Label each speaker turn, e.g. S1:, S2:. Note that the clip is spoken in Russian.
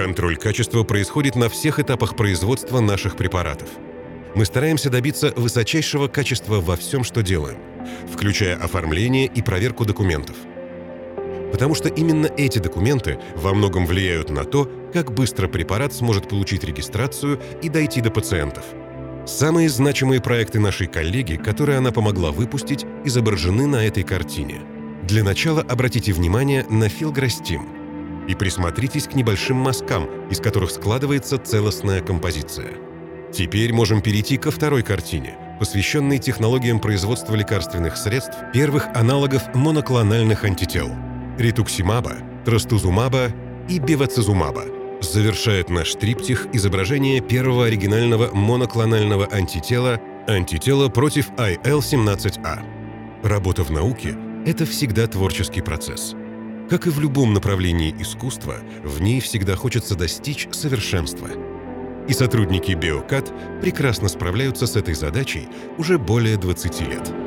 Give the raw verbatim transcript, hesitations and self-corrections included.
S1: Контроль качества происходит на всех этапах производства наших препаратов. Мы стараемся добиться высочайшего качества во всем, что делаем, включая оформление и проверку документов. Потому что именно эти документы во многом влияют на то, как быстро препарат сможет получить регистрацию и дойти до пациентов. Самые значимые проекты нашей коллеги, которые она помогла выпустить, изображены на этой картине. Для начала обратите внимание на филграстим и присмотритесь к небольшим мазкам, из которых складывается целостная композиция. Теперь можем перейти ко второй картине, посвященной технологиям производства лекарственных средств первых аналогов моноклональных антител – ритуксимаба, трастузумаба и бевацизумаба. Завершает наш триптих изображение первого оригинального моноклонального антитела – антитела против ай эл семнадцать а. Работа в науке – это всегда творческий процесс. Как и в любом направлении искусства, в ней всегда хочется достичь совершенства. И сотрудники Биокат прекрасно справляются с этой задачей уже более двадцати лет.